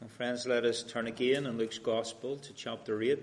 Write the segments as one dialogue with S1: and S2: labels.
S1: Friends, let us turn again in Luke's Gospel to chapter 8.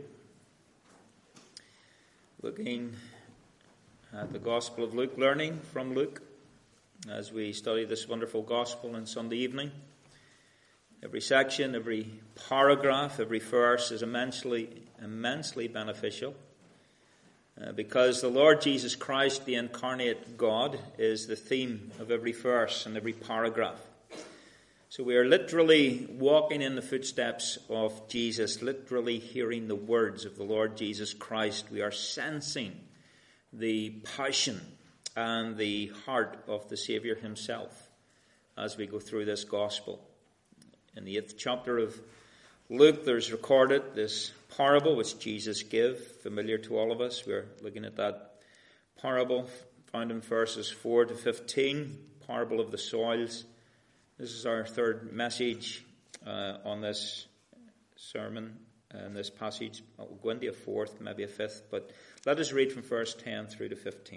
S1: Looking at the Gospel of Luke, learning from Luke as we study this wonderful Gospel on Sunday evening. Every section, every paragraph, every verse is immensely beneficial because the Lord Jesus Christ, the incarnate God, is the theme of every verse and every paragraph. So we are literally walking in the footsteps of Jesus, literally hearing the words of the Lord Jesus Christ. We are sensing the passion and the heart of the Saviour himself as we go through this gospel. In the 8th chapter of Luke, there's recorded this parable which Jesus gave, familiar to all of us. We're looking at that parable found in verses 4 to 15, parable of the soils. This is our third message on this sermon and this passage. We'll go into a fourth, maybe a fifth, but let us read from verse 10 through to 15.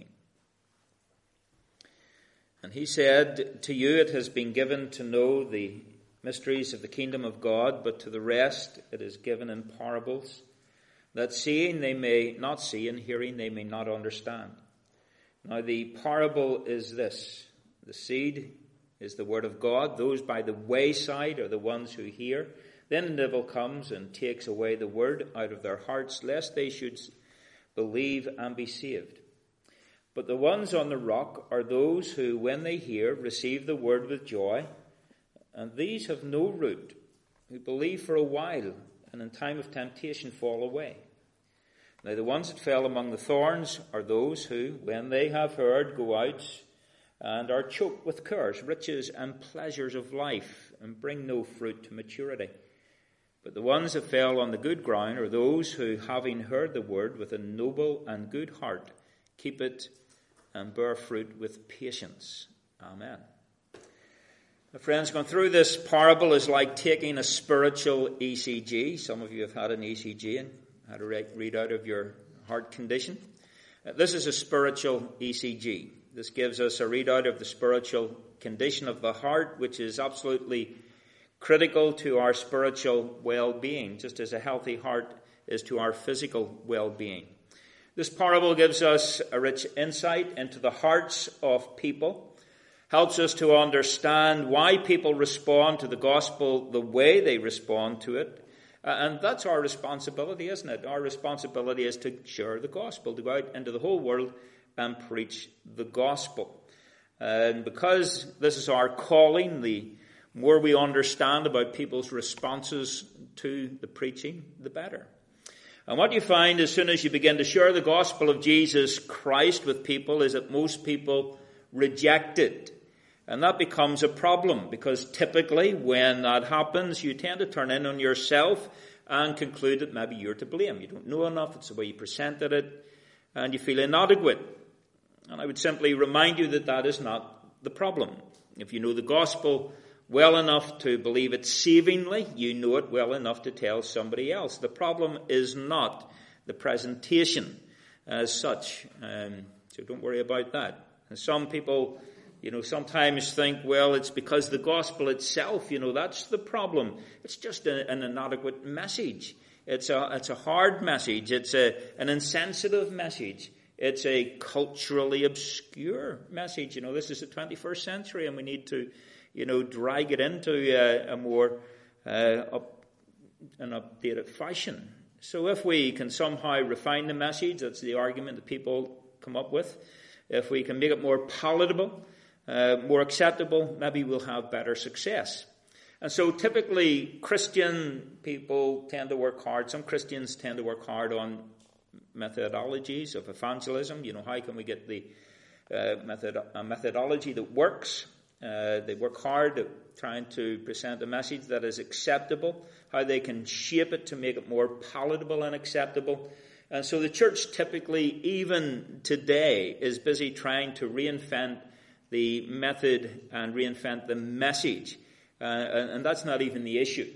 S1: And he said, "To you it has been given to know the mysteries of the kingdom of God, but to the rest it is given in parables, that seeing they may not see, and hearing they may not understand. Now the parable is this: the seed is the word of God. Those by the wayside are the ones who hear. Then the devil comes and takes away the word out of their hearts, lest they should believe and be saved. But the ones on the rock are those who, when they hear, receive the word with joy. And these have no root, who believe for a while, and in time of temptation fall away. Now the ones that fell among the thorns are those who, when they have heard, go out and are choked with cares, riches, and pleasures of life, and bring no fruit to maturity. But the ones that fell on the good ground are those who, having heard the word with a noble and good heart, keep it and bear fruit with patience." Amen. Now, friends, going through this parable is like taking a spiritual ECG. Some of you have had an ECG and had a readout of your heart condition. This is a spiritual ECG. This gives us a readout of the spiritual condition of the heart, which is absolutely critical to our spiritual well-being, just as a healthy heart is to our physical well-being. This parable gives us a rich insight into the hearts of people, helps us to understand why people respond to the gospel the way they respond to it. And that's our responsibility, isn't it? Our responsibility is to share the gospel, to go out into the whole world and preach the gospel. And because this is our calling, the more we understand about people's responses to the preaching, the better. And what you find as soon as you begin to share the gospel of Jesus Christ with people is that most people reject it. And that becomes a problem, because typically when that happens, you tend to turn in on yourself and conclude that maybe you're to blame. You don't know enough, it's the way you presented it, and you feel inadequate. And I would simply remind you that that is not the problem. If you know the gospel well enough to believe it savingly, you know it well enough to tell somebody else. The problem is not the presentation as such. So don't worry about that. And some people, sometimes think, well, it's because the gospel itself, that's the problem. It's just an inadequate message. It's a hard message. It's an insensitive message. It's a culturally obscure message. This is the 21st century, and we need to, drag it into a more an updated fashion. So if we can somehow refine the message, that's the argument that people come up with. If we can make it more palatable, more acceptable, maybe we'll have better success. And so typically Christian people tend to work hard. Some Christians tend to work hard on methodologies of evangelism. How can we get the methodology that works? They work hard at trying to present a message that is acceptable, how they can shape it to make it more palatable and acceptable. And so the church typically, even today, is busy trying to reinvent the method and reinvent the message. And that's not even the issue.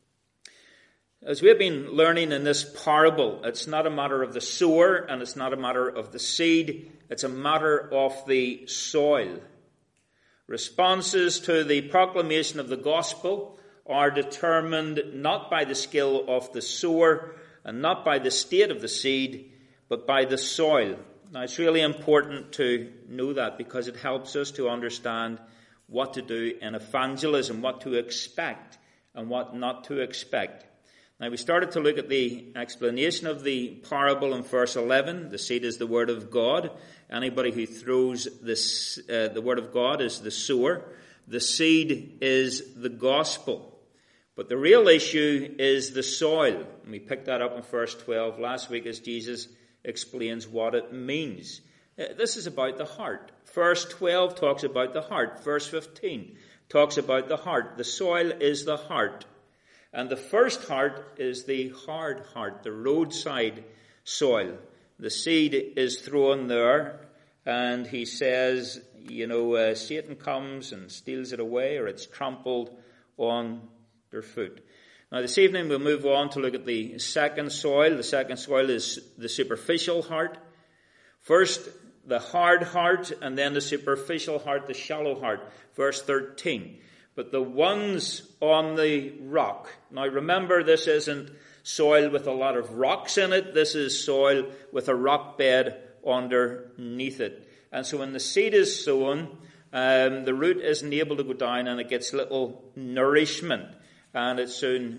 S1: As we've been learning in this parable, it's not a matter of the sower and it's not a matter of the seed. It's a matter of the soil. Responses to the proclamation of the gospel are determined not by the skill of the sower and not by the state of the seed, but by the soil. Now, it's really important to know that because it helps us to understand what to do in evangelism, what to expect and what not to expect. Now, we started to look at the explanation of the parable in verse 11. The seed is the word of God. Anybody who throws this, the word of God is the sower. The seed is the gospel. But the real issue is the soil. And we picked that up in verse 12 last week as Jesus explains what it means. This is about the heart. Verse 12 talks about the heart. Verse 15 talks about the heart. The soil is the heart. And the first heart is the hard heart, the roadside soil. The seed is thrown there, and he says, Satan comes and steals it away, or it's trampled on their foot. Now, this evening we'll move on to look at the second soil. The second soil is the superficial heart. First, the hard heart, and then the superficial heart, the shallow heart. Verse 13. But the ones on the rock. Now remember, this isn't soil with a lot of rocks in it. This is soil with a rock bed underneath it. And so when the seed is sown, the root isn't able to go down and it gets little nourishment and it soon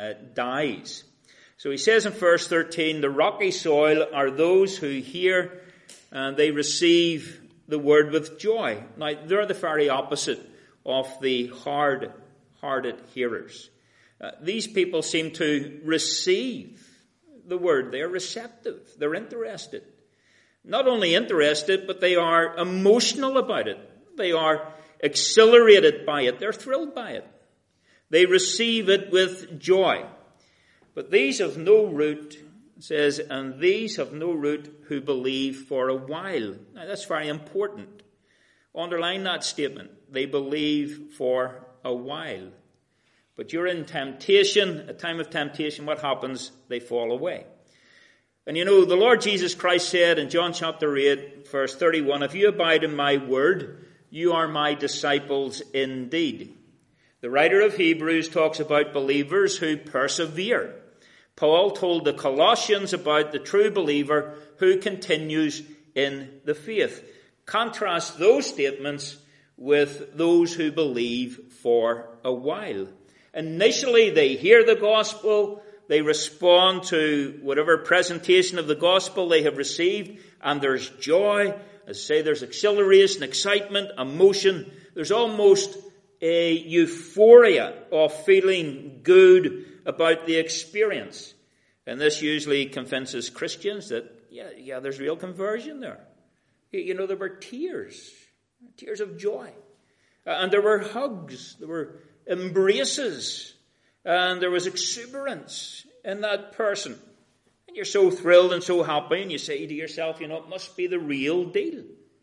S1: dies. So he says in verse 13, the rocky soil are those who hear and they receive the word with joy. Now they're the very opposite of the hard-hearted hearers. These people seem to receive the word. They're receptive. They're interested. Not only interested, but they are emotional about it. They are exhilarated by it. They're thrilled by it. They receive it with joy. But these have no root, it says, and these have no root who believe for a while. Now that's very important. Underline that statement. They believe for a while. But during temptation, a time of temptation, what happens? They fall away. And the Lord Jesus Christ said in John chapter 8, verse 31, if you abide in my word, you are my disciples indeed. The writer of Hebrews talks about believers who persevere. Paul told the Colossians about the true believer who continues in the faith. Contrast those statements with those who believe for a while. Initially, they hear the gospel, they respond to whatever presentation of the gospel they have received, and there's joy. As I say, there's exhilaration, excitement, emotion. There's almost a euphoria of feeling good about the experience. And this usually convinces Christians that, yeah, there's real conversion there. There were tears of joy. And there were hugs, there were embraces, and there was exuberance in that person. And you're so thrilled and so happy, and you say to yourself, it must be the real deal.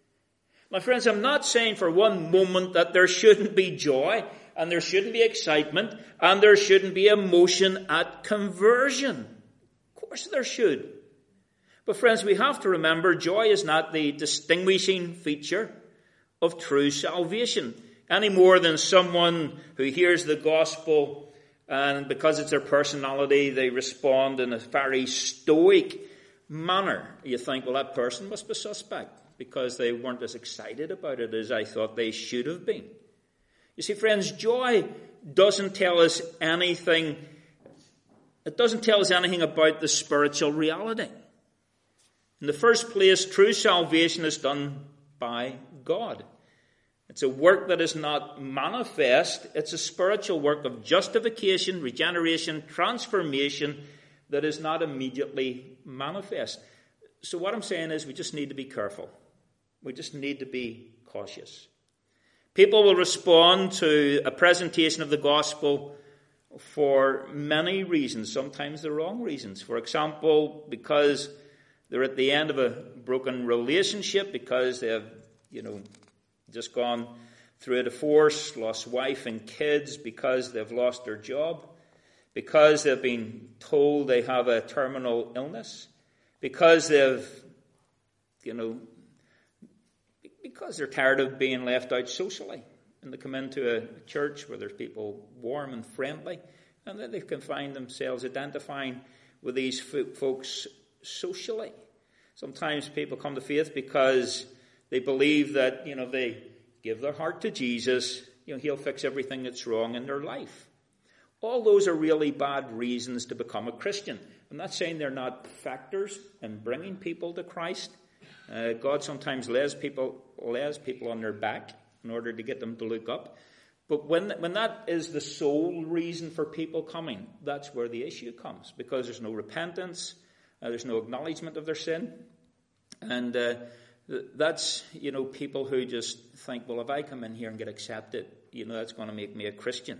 S1: My friends, I'm not saying for one moment that there shouldn't be joy, and there shouldn't be excitement, and there shouldn't be emotion at conversion. Of course there should. But friends, we have to remember joy is not the distinguishing feature of true salvation, any more than someone who hears the gospel and because it's their personality, they respond in a very stoic manner. You think, well, that person must be suspect because they weren't as excited about it as I thought they should have been. You see, friends, joy doesn't tell us anything. It doesn't tell us anything about the spiritual reality. In the first place, true salvation is done by God. It's a work that is not manifest. It's a spiritual work of justification, regeneration, transformation that is not immediately manifest. So what I'm saying is we just need to be careful. We just need to be cautious. People will respond to a presentation of the gospel for many reasons, sometimes the wrong reasons. For example, because they're at the end of a broken relationship, because they have, just gone through a divorce, lost wife and kids, because they've lost their job, because they've been told they have a terminal illness, because they've, because they're tired of being left out socially. and they come into a church where there's people warm and friendly, and then they can find themselves identifying with these folks socially. Sometimes people come to faith because they believe that, they give their heart to Jesus, he'll fix everything that's wrong in their life. All those are really bad reasons to become a Christian. I'm not saying they're not factors in bringing people to Christ. God sometimes lays people on their back in order to get them to look up. But when that is the sole reason for people coming, that's where the issue comes. Because there's no repentance, there's no acknowledgement of their sin. And that's, people who just think, well, if I come in here and get accepted, that's going to make me a Christian.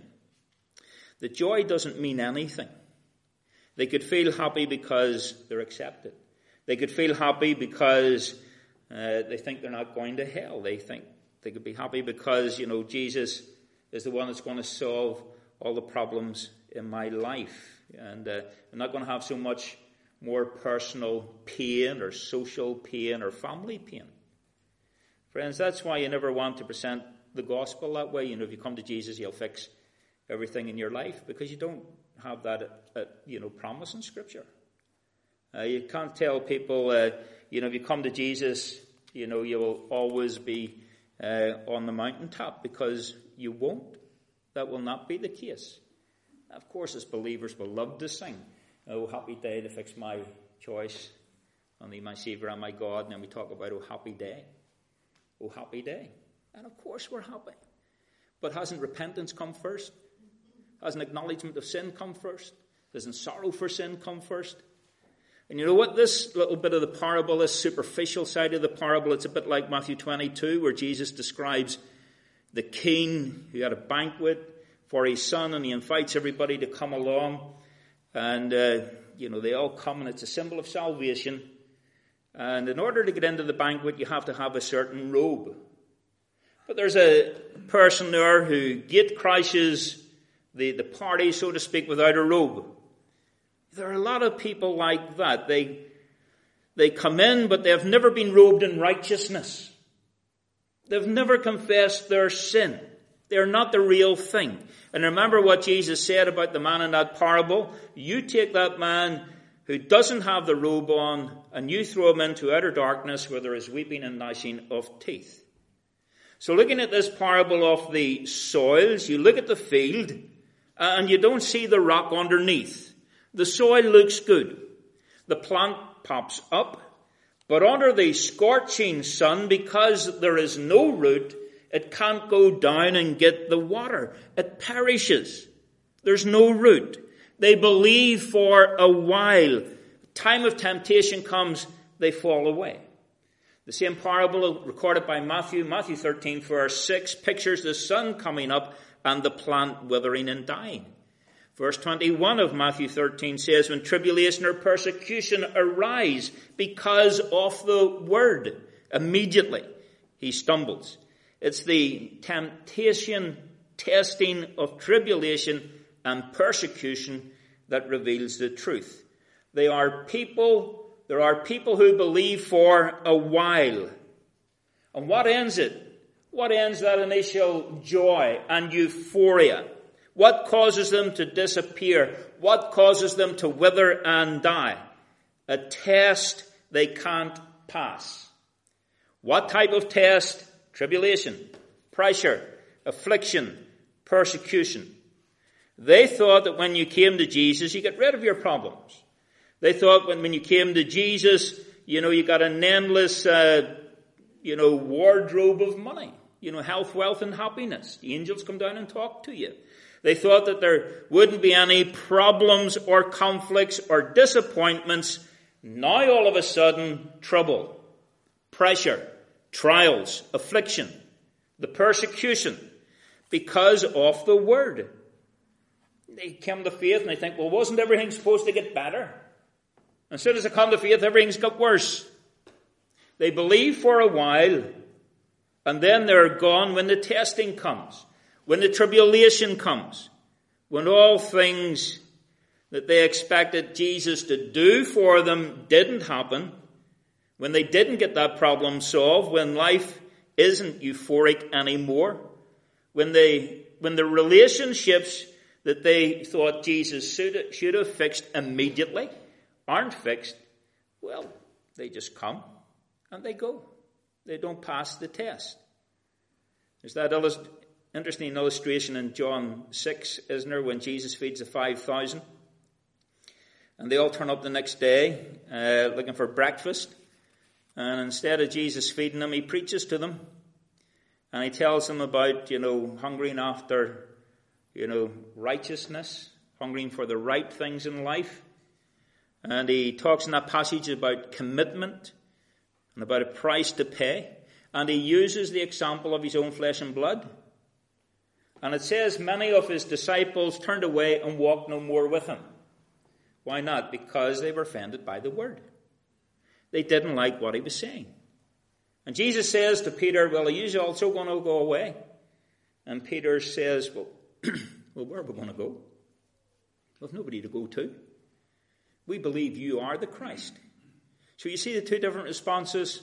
S1: The joy doesn't mean anything. They could feel happy because they're accepted. They could feel happy because they think they're not going to hell. They think they could be happy because, Jesus is the one that's going to solve all the problems in my life. And I'm not going to have so much more personal pain or social pain or family pain. Friends, that's why you never want to present the gospel that way. If you come to Jesus, he'll fix everything in your life, because you don't have that, promise in Scripture. You can't tell people, if you come to Jesus, you will always be on the mountaintop, because you won't. That will not be the case. Of course, as believers, we'll love to sing, "Oh, happy day to fix my choice on thee, my Savior and my God." And then we talk about, "Oh, happy day. Oh, happy day." And of course we're happy. But hasn't repentance come first? Hasn't acknowledgement of sin come first? Doesn't sorrow for sin come first? And you know what? This little bit of the parable, this superficial side of the parable, it's a bit like Matthew 22, where Jesus describes the king who had a banquet for his son, and he invites everybody to come along. And, they all come, and it's a symbol of salvation. And in order to get into the banquet, you have to have a certain robe. But there's a person there who gate crashes the party, so to speak, without a robe. There are a lot of people like that. They come in, but they have never been robed in righteousness. They've never confessed their sin. They're not the real thing. And remember what Jesus said about the man in that parable. You take that man who doesn't have the robe on, and you throw him into outer darkness where there is weeping and gnashing of teeth. So looking at this parable of the soils, you look at the field, and you don't see the rock underneath. The soil looks good. The plant pops up, but under the scorching sun, because there is no root, it can't go down and get the water. It perishes. There's no root. They believe for a while. Time of temptation comes, they fall away. The same parable recorded by Matthew 13, verse 6, pictures the sun coming up and the plant withering and dying. Verse 21 of Matthew 13 says, when tribulation or persecution arise because of the word, immediately he stumbles. It's the temptation, testing of tribulation and persecution that reveals the truth. There are people who believe for a while. And what ends it? What ends that initial joy and euphoria? What causes them to disappear? What causes them to wither and die? A test they can't pass. What type of test? Tribulation, pressure, affliction, persecution. They thought that when you came to Jesus, you get rid of your problems. They thought when you came to Jesus, you got an endless, wardrobe of money. Health, wealth, and happiness. The angels come down and talk to you. They thought that there wouldn't be any problems or conflicts or disappointments. Now all of a sudden, trouble, pressure, trials, affliction, the persecution, because of the word. They come to faith and they think, well, wasn't everything supposed to get better? As soon as they come to faith, everything's got worse. They believe for a while, and then they're gone when the testing comes, when the tribulation comes, when all things that they expected Jesus to do for them didn't happen, when they didn't get that problem solved, when life isn't euphoric anymore, when the relationships that they thought Jesus should have fixed immediately aren't fixed, well, they just come and they go. They don't pass the test. There's that interesting illustration in John 6, isn't there, when Jesus feeds the 5,000. And they all turn up the next day looking for breakfast. And instead of Jesus feeding them, he preaches to them. And he tells them about, hungering after, righteousness, hungering for the right things in life. And he talks in that passage about commitment and about a price to pay. And he uses the example of his own flesh and blood. And it says many of his disciples turned away and walked no more with him. Why not? Because they were offended by the word. They didn't like what he was saying. And Jesus says to Peter, well, are you also going to go away? And Peter says, well, where are we going to go? We've nobody to go to. We believe you are the Christ. So you see the two different responses.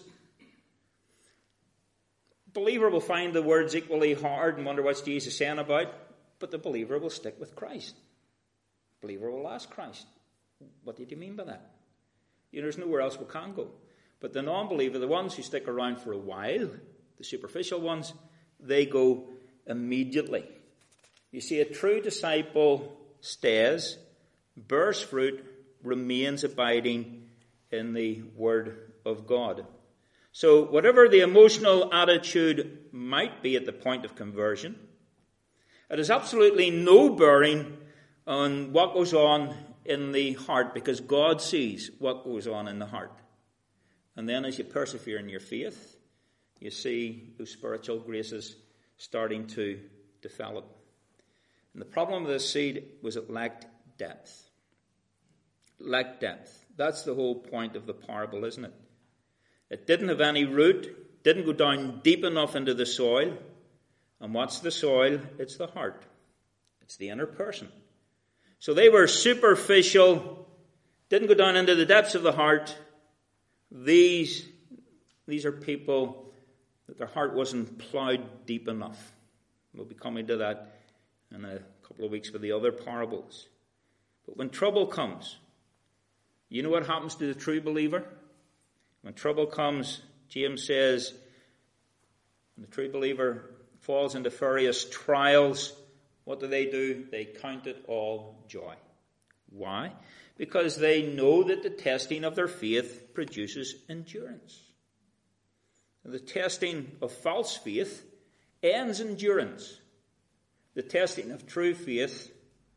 S1: The believer will find the words equally hard and wonder what's Jesus saying about, but the believer will stick with Christ. The believer will ask Christ, what did you mean by that? There's nowhere else we can go. But the non-believer, the ones who stick around for a while, the superficial ones, they go immediately. You see, a true disciple stays, bears fruit, remains abiding in the Word of God. So whatever the emotional attitude might be at the point of conversion, it has absolutely no bearing on what goes on in the heart, because God sees what goes on in the heart. And then as you persevere in your faith, you see those spiritual graces starting to develop. And the problem with this seed was it lacked depth. It lacked depth. That's the whole point of the parable, isn't it? It didn't have any root, didn't go down deep enough into the soil. And what's the soil? It's the heart. It's the inner person. So they were superficial, didn't go down into the depths of the heart. These are people that their heart wasn't plowed deep enough. We'll be coming to that in a couple of weeks with the other parables. But when trouble comes, you know what happens to the true believer? When trouble comes, James says, when the true believer falls into various trials, what do? They count it all joy. Why? Because they know that the testing of their faith produces endurance. The testing of false faith ends endurance. The testing of true faith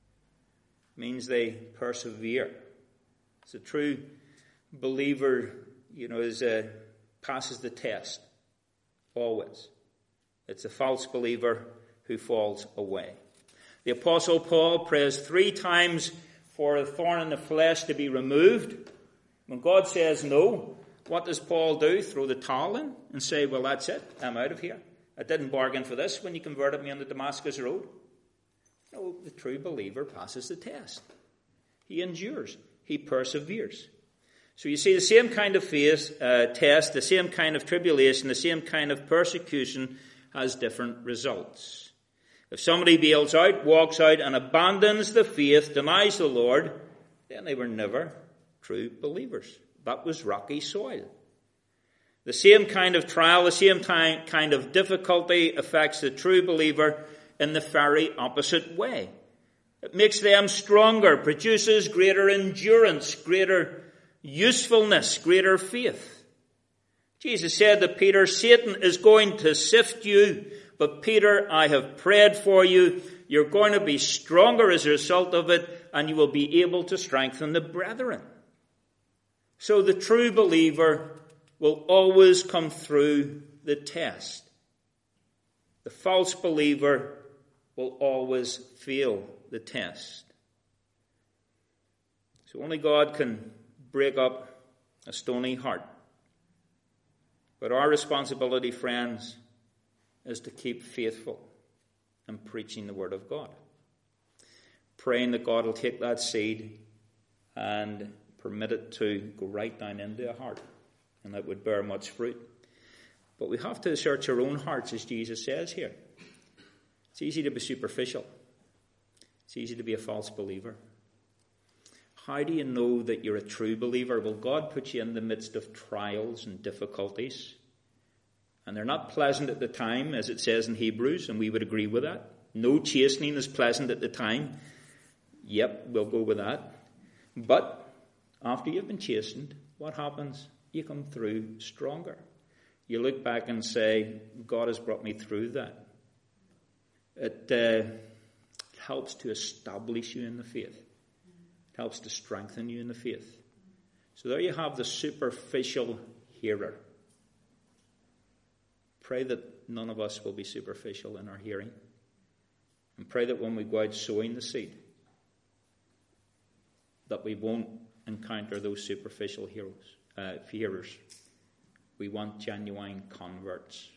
S1: means they persevere. So a true believer, passes the test. Always. It's a false believer who falls away. The Apostle Paul prays 3 times for a thorn in the flesh to be removed. When God says no, what does Paul do? Throw the towel in and say, well, that's it. I'm out of here. I didn't bargain for this when you converted me on the Damascus Road. No, the true believer passes the test. He endures. He perseveres. So you see, the same kind of faith test, the same kind of tribulation, the same kind of persecution has different results. If somebody bails out, walks out, and abandons the faith, denies the Lord, then they were never true believers. That was rocky soil. The same kind of trial, the same kind of difficulty affects the true believer in the very opposite way. It makes them stronger, produces greater endurance, greater usefulness, greater faith. Jesus said to Peter, Satan is going to sift you, but Peter, I have prayed for you. You're going to be stronger as a result of it, and you will be able to strengthen the brethren. So the true believer will always come through the test. The false believer will always fail the test. So only God can break up a stony heart. But our responsibility, friends, is to keep faithful and preaching the Word of God. Praying that God will take that seed and permit it to go right down into a heart, and that would bear much fruit. But we have to search our own hearts, as Jesus says here. It's easy to be superficial. It's easy to be a false believer. How do you know that you're a true believer? Well, God puts you in the midst of trials and difficulties. And they're not pleasant at the time, as it says in Hebrews, and we would agree with that. No chastening is pleasant at the time. Yep, we'll go with that. But after you've been chastened, what happens? You come through stronger. You look back and say, God has brought me through that. It helps to establish you in the faith. It helps to strengthen you in the faith. So there you have the superficial hearer. Pray that none of us will be superficial in our hearing. And pray that when we go out sowing the seed, that we won't encounter those superficial hearers. We want genuine converts.